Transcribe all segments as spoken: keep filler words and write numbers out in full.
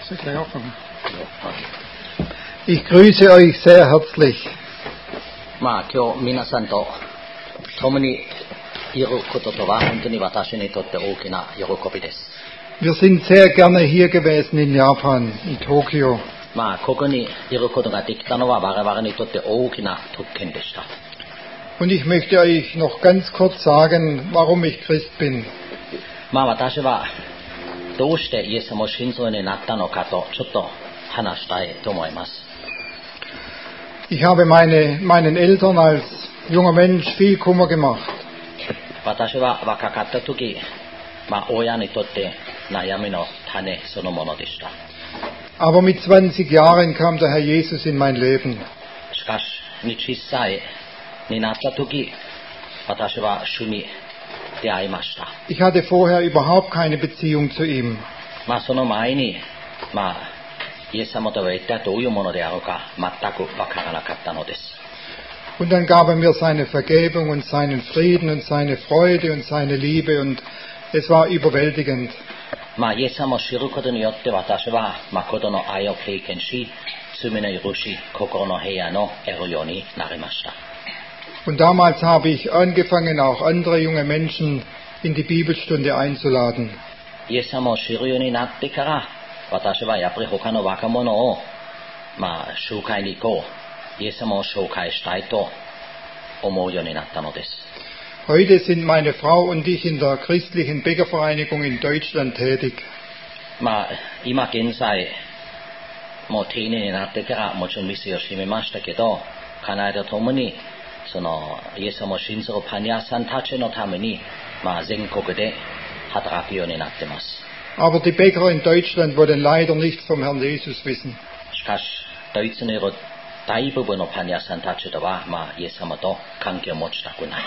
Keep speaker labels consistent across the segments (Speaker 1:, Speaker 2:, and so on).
Speaker 1: Soll ich gleich anfangen? Ich grüße euch sehr herzlich.
Speaker 2: まあ今日皆さんと共にいることとは本当に私にとって大きな喜びです。
Speaker 1: Wir sind sehr gerne hier gewesen in Japan, in Tokio.
Speaker 2: まあここにいることができたのは我々にとって大きな特権でした。
Speaker 1: Und ich möchte euch noch ganz kurz sagen, warum ich Christ bin.
Speaker 2: まあ私はどうしてイエス様を信ずるようになったのかとちょっと話したいと思います。
Speaker 1: Ich habe meine, meinen Eltern als junger Mensch viel Kummer gemacht.
Speaker 2: 私は若かった時、まあ親にとって悩みの種そのものでした。
Speaker 1: Aber mit zwanzig Jahren kam der Herr Jesus in mein Leben.
Speaker 2: しかし、にじゅっさいになった時、私は主に出会いました。
Speaker 1: Ich hatte vorher überhaupt keine Beziehung zu ihm.
Speaker 2: まあその前に、まあイエス様とは一体どういうものであるか全くわからなかったのです。
Speaker 1: Und dann gab er mir seine Vergebung und seinen Frieden und seine Freude und seine Liebe und es war überwältigend.
Speaker 2: まあイエス様を知ることによって私は誠の愛を経験し、罪の許し、心の平安を得るようになりました。
Speaker 1: Und damals habe ich angefangen, auch andere junge Menschen in die Bibelstunde einzuladen.
Speaker 2: イエス様を知るようになってから私はやっぱり他の若者をまあ集会に行こう、イエス様を紹介したいと思うようになったのです。
Speaker 1: Heute sind meine Frau und ich in der christlichen Bäckervereinigung in Deutschland tätig.
Speaker 2: まあ今現在もう定年になってからもちろん店を閉めましたけど、家内と共にそのイエス様を信ずるパン屋さんたちのためにまあ全国で働くようになっています。
Speaker 1: Aber die Bäcker in Deutschland wollen leider nichts vom Herrn Jesus wissen.
Speaker 2: しかしドイツにいる大部分のパン屋さんたちとはまあイエス様と関係を持ちたくない。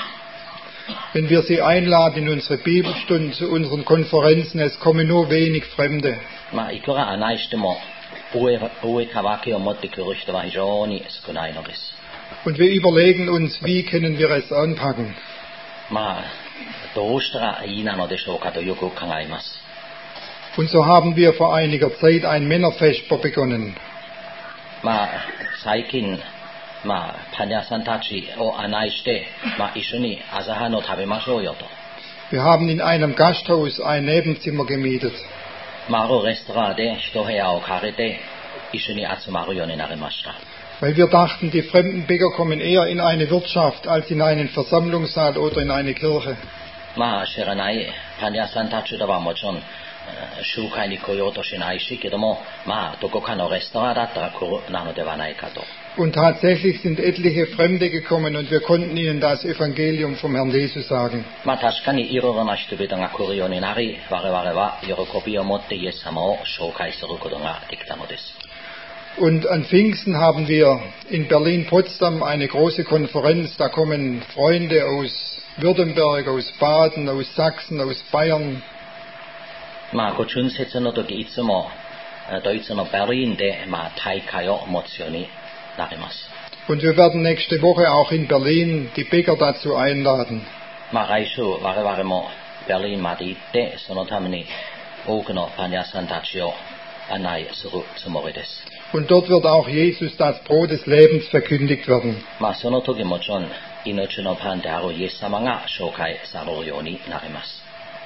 Speaker 1: Wenn wir sie einladen in unsere Bibelstunden, zu unseren Konferenzen, es kommen nur wenig Fremde.
Speaker 2: まあいくら案内しても上上かけを持ってくる人は非常に少ないのです。
Speaker 1: Und wir überlegen uns, wie können wir es anpacken.
Speaker 2: まあどうしたらいいなのでしょうかとよく考えます。
Speaker 1: Und so haben wir vor einiger Zeit ein Männerfesper begonnen.
Speaker 2: まあ最近まあパン屋さんたちを案内して、まあ一緒に朝飯を食べましょうよと。
Speaker 1: Wir haben in einem Gasthaus ein Nebenzimmer gemietet.
Speaker 2: まああるレストランで一部屋を借りて一緒に集まるようになりました。
Speaker 1: Weil wir dachten, die fremden Bäcker kommen eher in eine Wirtschaft als in einen Versammlungssaal oder in eine Kirche.
Speaker 2: まあ知らないパン屋さんたちとはもちろん集会に来ようとしないしけども、まあどこかのレストランだったら来るなのではないかと。
Speaker 1: Und tatsächlich sind etliche Fremde gekommen und wir konnten ihnen das Evangelium vom Herrn Jesus sagen.
Speaker 2: まあ確かにいろいろな人々が来るようになり、我々は喜びを持ってイエス様を紹介することができたのです。
Speaker 1: Und an Pfingsten haben wir in Berlin-Potsdam eine große Konferenz. Da kommen Freunde aus Württemberg, aus Baden, aus Sachsen, aus Bayern.
Speaker 2: まあご春節の時いつもドイツのベルリンでまあ大会を持つようになります。
Speaker 1: Und wir werden nächste Woche auch in Berlin die Bäcker dazu einladen.
Speaker 2: まあ来週我々もベルリンまで行ってそのために多くのパン屋さんたちを案内するつもりです。
Speaker 1: Und dort wird auch Jesus, das Brot des Lebens, verkündigt werden.
Speaker 2: まあその時もちろん命のパンであるイエス様が紹介されるようになります。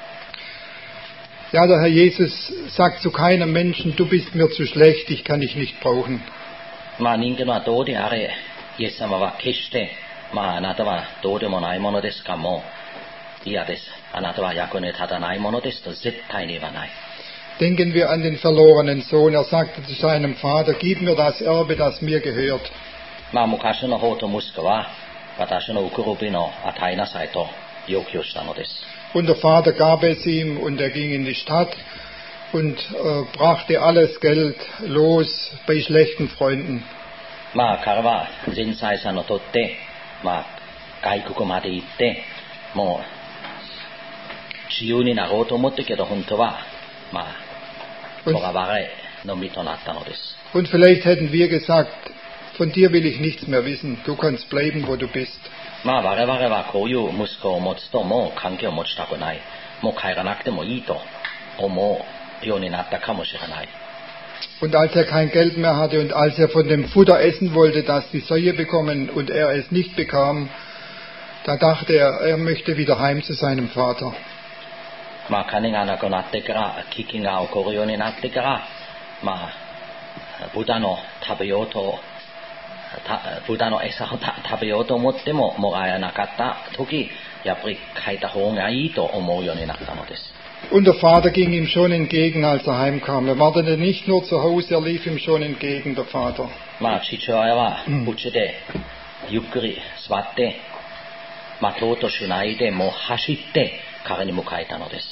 Speaker 1: Ja, der Herr Jesus sagt zu keinem Menschen, du bist mir zu schlecht, ich kann dich nicht brauchen.
Speaker 2: まあ人間はどうであれ、イエス様は決して、まああなたはどうでもないものですかもう嫌です。あなたは役に立たないものですと絶対に言わない。
Speaker 1: Denken wir an den verlorenen Sohn. Er sagte zu seinem Vater, gib mir das Erbe, das mir gehört.
Speaker 2: まあ昔の方と息子は私の送る分を与えなさいと要求したのです。
Speaker 1: Und der Vater gab es ihm und er ging in die Stadt und äh, brachte alles Geld los bei schlechten Freunden.
Speaker 2: まあ彼は全財産を取って、まあ外国まで行って、もう自由になろうと思ったけど本当はまあ囚われの身となったのです。
Speaker 1: Und vielleicht hätten wir gesagt, von dir will ich nichts mehr wissen. Du kannst bleiben, wo du bist.
Speaker 2: まあ我々はこういう息子を持つともう関係を持ちたくない、もう帰らなくてもいいと思うようになったかもしれない。
Speaker 1: Und als er kein Geld mehr hatte und als er von dem Futter essen wollte, das die Säue bekommen und er es nicht bekam, da dachte er, er möchte wieder heim zu seinem Vater.
Speaker 2: まあ金がなくなってから飢饉が起こるようになってからまあ豚の食べようと豚の餌を食べようと思ってももらえなかった時やっぱり変えた方がいいと思うようになったのです。
Speaker 1: Und der Vater ging ihm schon entgegen, als er heimkam. Er wartete nicht nur zu Hause, er lief ihm schon entgegen, der Vater.
Speaker 2: まあ父親は家でゆっくり座って待とうとしないでもう走って彼に迎えたのです。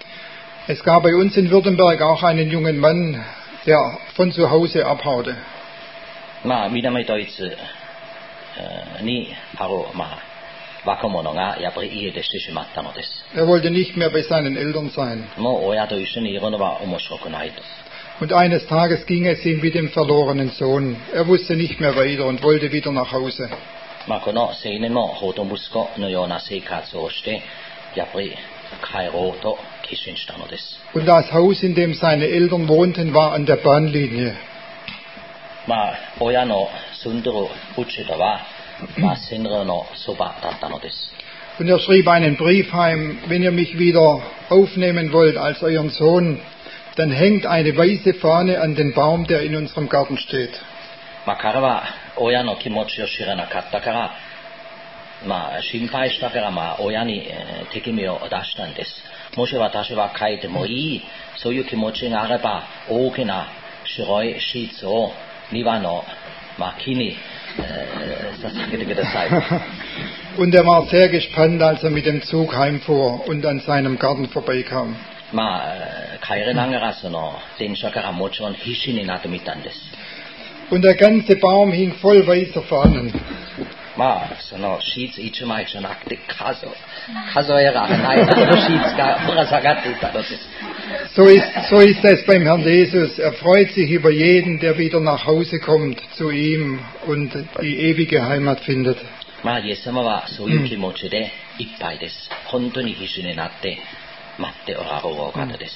Speaker 1: Es gab bei uns in Württemberg auch einen jungen Mann, der von zu Hause abhaute.
Speaker 2: まあ南ドイツにあるまあ若者がやっぱり家出してしまったのです。
Speaker 1: Er wollte nicht mehr bei seinen Eltern sein.
Speaker 2: もう親と一緒にいるのは面白くないと。
Speaker 1: Und eines Tages ging es ihm wie dem verlorenen Sohn. Er wusste nicht mehr weiter und wollte wieder nach Hause.
Speaker 2: まあこの青年も法と息子のような生活をしてやっぱり帰ろうと決心したのです。
Speaker 1: Und das Haus, in dem seine Eltern wohnten, war an der Bahnlinie.
Speaker 2: まあ親の住んでる家ではまあ線路のそばだったのです。
Speaker 1: Und er schrieb einen Brief heim, wenn ihr mich wieder aufnehmen wollt als euren Sohn, dann hängt eine weiße Fahne an den Baum, der in unserem Garten steht.
Speaker 2: まあ彼は親の気持ちを知らなかったから、まあ心配したからまあ親に手紙を出したんです。もし私は書いてもいい、そういう気持ちがあれば大きな白いシーツを庭のまあ木に捧げてください。
Speaker 1: Und er war sehr gespannt, als er mit dem Zug heimfuhr und an seinem Garten vorbeikam.
Speaker 2: まあ帰りながらその電車からもちろん必死になってみたんです。
Speaker 1: Und der ganze Baum hing voll weißer Fahnen.
Speaker 2: まあそのシーツ一枚じゃなくて数数えられないほどシーツがぶら下がっていたのです。
Speaker 1: So ist, so ist es beim Herrn Jesus. Er freut sich über jeden, der wieder nach Hause kommt zu ihm und die ewige Heimat findet.
Speaker 2: まあイエス様はそういう気持ちでいっぱいです。本当に必死になって待っておられるお方です。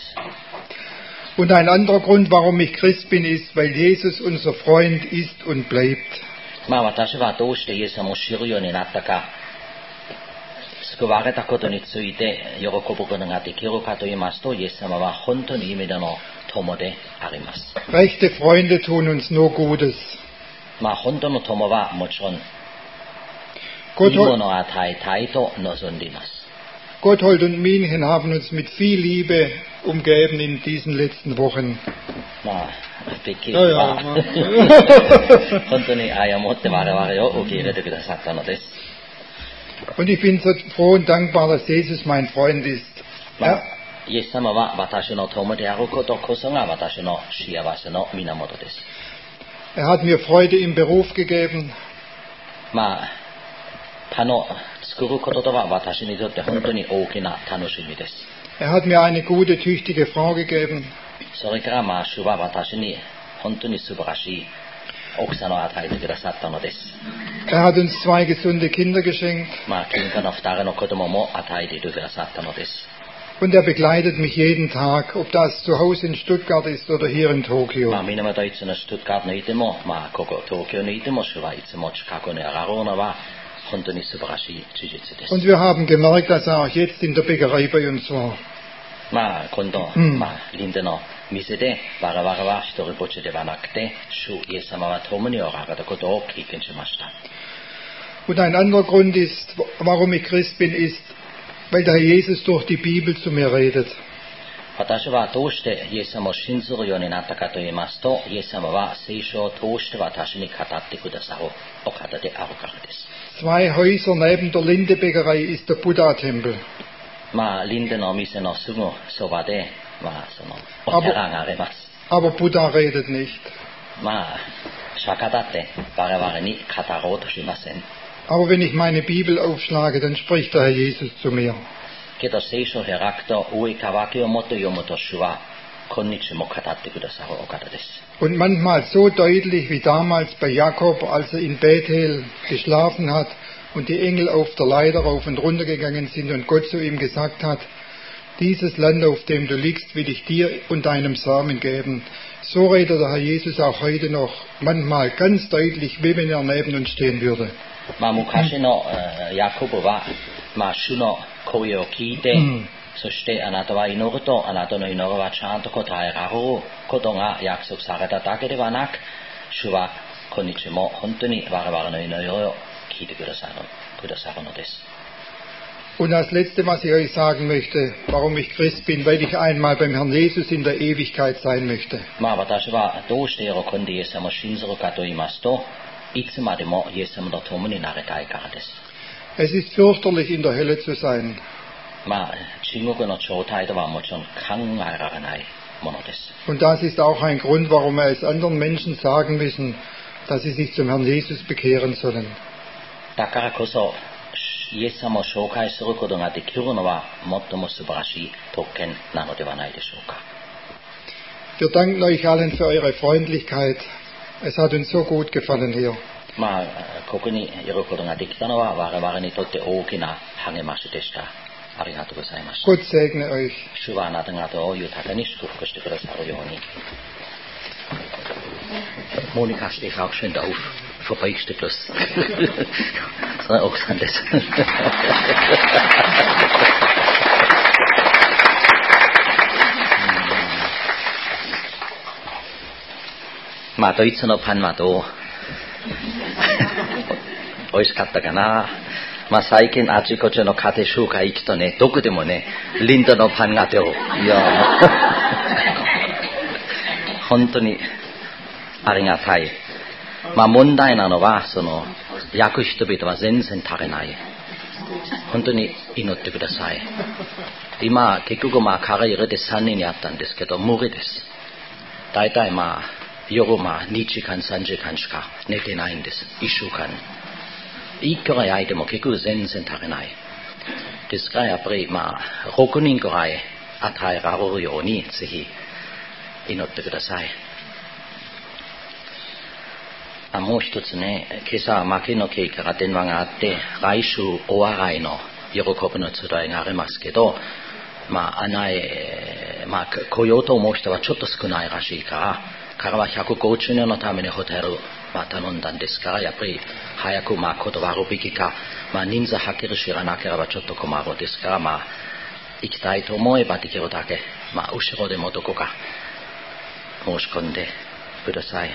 Speaker 1: Und ein anderer Grund, warum ich Christ bin, ist, weil Jesus unser Freund ist und bleibt.
Speaker 2: まあ私はどうしてイエス様を知るようになったか、救われたことについて喜ぶことができるかと言いますと、イエス様は本当に意味での友であります。
Speaker 1: Rechte Freunde tun uns nur Gutes.
Speaker 2: まあ本当の友はもちろんいい
Speaker 1: Gott,
Speaker 2: ものを与えたいと望んでいます。
Speaker 1: Gotthold und Minchen haben uns mit viel Liebe umgeben in diesen letzten Wochen.
Speaker 2: まあべっきり
Speaker 1: Ja,
Speaker 2: は
Speaker 1: ja, ma.
Speaker 2: 本当に愛を持って我々を受け入れてくださったのです。
Speaker 1: Und ich bin so froh und dankbar, dass Jesus mein Freund ist.
Speaker 2: ま
Speaker 1: Er,
Speaker 2: あイエス様は私の友であることこそが私の幸せの源です。
Speaker 1: er hat mir Freude im Beruf gegeben.
Speaker 2: まあ他の作ることとは私にとって本当に大きな楽しみです。
Speaker 1: Er hat mir eine gute, tüchtige Frau gegeben.
Speaker 2: それからまあ主は私に本当に素晴らしい奥さんを与えてくださったのです。
Speaker 1: Er hat uns zwei gesunde Kinder geschenkt.
Speaker 2: まあ健康の二人の子供も与えてくださったのです。
Speaker 1: Und er begleitet mich jeden Tag, ob das zu Hause in Stuttgart ist oder hier in
Speaker 2: まあ
Speaker 1: Tokio.
Speaker 2: 南ドイツのシュトゥットガートにいても、まあここ東京にいても主はいつも近くにあられるのは本当に素晴らしい事実です。
Speaker 1: Und wir haben gemerkt, dass er auch jetzt in der Bäckerei bei uns war.
Speaker 2: まあ今度、
Speaker 1: うん
Speaker 2: まあ臨での店で我々は一人ぼっちではなくて主イエス様は共におられたことを経験しました。
Speaker 1: Und ein anderer Grund ist, warum ich Christ bin, ist, weil der Herr Jesus durch die Bibel zu mir redet.
Speaker 2: 私はどうしてイエス様を信ずるようになったかと言いますと、イエス様は聖書を通して私に語ってくださるお方であるからです。
Speaker 1: Zwei Häuser neben der Linde-Bäckerei ist der Buddha-Tempel.
Speaker 2: まあ、リンデのお店のすぐそばで、まあ、そのお寺があります。
Speaker 1: Aber Buddha redet nicht.
Speaker 2: まあ、釈迦だって我々に語ろうとしません。
Speaker 1: Aber wenn ich meine Bibel aufschlage, dann spricht der Herr Jesus zu mir.
Speaker 2: けど聖書を開くと上かきをもっと読むと主は今日も語ってくださるお方です。
Speaker 1: Und manchmal so deutlich wie damals bei Jakob, als er in Bethel geschlafen hat und die Engel auf der Leiter rauf und runter gegangen sind und Gott zu ihm gesagt hat, dieses Land, auf dem du liegst, will ich dir und deinem Samen geben. So redet der Herr Jesus auch heute noch manchmal ganz deutlich, wie wenn er neben uns stehen würde.
Speaker 2: まあ昔のヤコブは、まあ、主の声を聞いて、そしてあなたは祈るとあなたの祈りはちゃんと答えられることが約束されただけではなく、主は今日も本当に我々の祈りを聞いてくださる、くださるのです。
Speaker 1: Und das Letzte, was ich euch sagen möchte, warum ich Christ bin, weil ich einmal beim Herrn Jesus in der Ewigkeit sein möchte.
Speaker 2: まあ私はどうして喜んでイエス様を信ずるかと言いますと、いつまでもイエス様と共になりたいからです。
Speaker 1: Es ist fürchterlich, in der Hölle zu sein.
Speaker 2: まあ地獄の状態ではもちろん考えられないものです。
Speaker 1: Und das ist auch ein Grund, warum wir es anderen Menschen sagen müssen, dass sie sich zum Herrn Jesus bekehren sollen.
Speaker 2: だからこそイエス様を紹介することができるのは最も素晴らしい特権なのではないでしょうか。
Speaker 1: Wir danken euch allen für eure Freundlichkeit. Es hat uns so gut gefallen hier.
Speaker 2: まあここにいることができたのは我々にとって大きな励ましでした。ありがとうございました。
Speaker 1: Gott segne euch.
Speaker 2: 主はあなた方を豊かに祝福してくださるように。Monika steht auch schön auf. Verbeuchste bloß. Das war auch anders. まあドイツのパンはどう美味しかったかな。まあ最近あちこちの家庭集会行くとね、どこでもね、リンドのパンがどう。いや本当にありがたい。まあ問題なのはその焼く人々は全然足りない。本当に祈ってください。今結局まあ彼入れてさんにんやったんですけど無理です。だいたいまあ夜まあにじかんさんじかんしか寝てないんです。いっしゅうかん。いくら焼いても結局全然足りない。ですからやっぱりまあろくにんくらい与えられるようにぜひ祈ってください。あもう一つね、今朝牧野家から電話があって、来週お笑いの喜びの集いがありますけど、まあ穴へ、まあ来ようと思う人はちょっと少ないらしいから、彼はひゃくごじゅうねんのためにホテル、まあ、頼んだんですから、やっぱり早くまあ断るべきか、まあ人数はっきり知らなければちょっと困るですから、まあ行きたいと思えばできるだけ、まあ後ろでもどこか申し込んでください。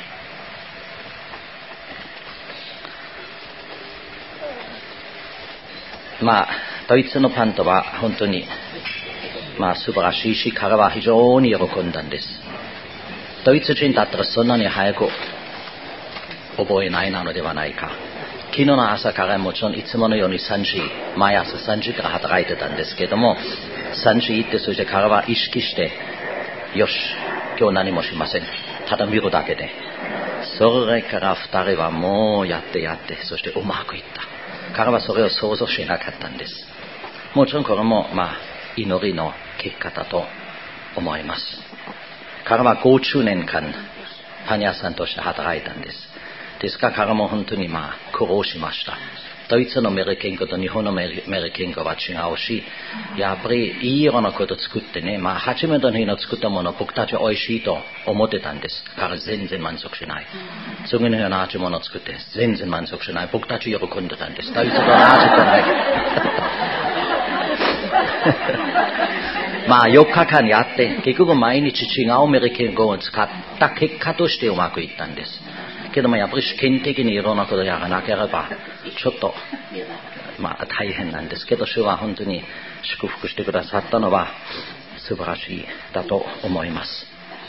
Speaker 2: まあドイツのパンとは本当にまあ素晴らしいし、彼は非常に喜んだんです。ドイツ人だったらそんなに早く覚えないなのではないか。昨日の朝からもちろんいつものようにさんじ、毎朝さんじから働いてたんですけども、さんじ行って、そして彼は意識してよし今日何もしません、ただ見るだけで。それからふたりはもうやってやって、そしてうまくいった。彼はそれを想像しなかったんです。もちろんこれもまあ祈りの結果だと思います。彼はごじゅうねんかんパン屋さんとして働いたんです。ですから彼も本当にまあ苦労しました。ドイツのメリケン語と日本のメリケン語は違うし、やっぱりいいようなことを作ってね、まあ初めての日の作ったものを僕たちは美味しいと思ってたんです。彼全然満足しない。次のような味物を作って全然満足しない。僕たち喜んでたんです。ドイツ語の味じゃない。まあよっかかんやって結局毎日違うメリケン語を使った結果としてうまくいったんです。けどもやっぱり試験的にいろんなことをやらなければちょっとまあ大変なんですけど、主は本当に祝福してくださったのは素晴らしいだと思います。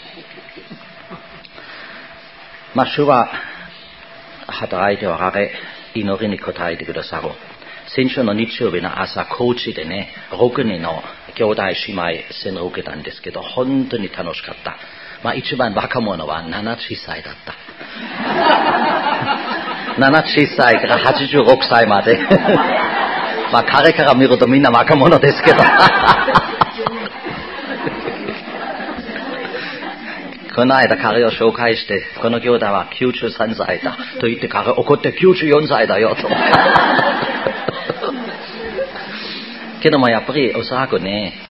Speaker 2: まあ主は働いておられ、祈りに応えてくださる。先週の日曜日の朝高知でね、ろくにんの兄弟姉妹洗礼を受けたんですけど、本当に楽しかった。まあ一番若者はななじゅっさいだった。ななじゅっさいからはちじゅうろくさいまで。まあ彼から見るとみんな若者ですけど。この間彼を紹介して、この兄弟はきゅうじゅうさんさいだと言って彼怒ってきゅうじゅうよんさいだよと。けどもやっぱりおそらくね、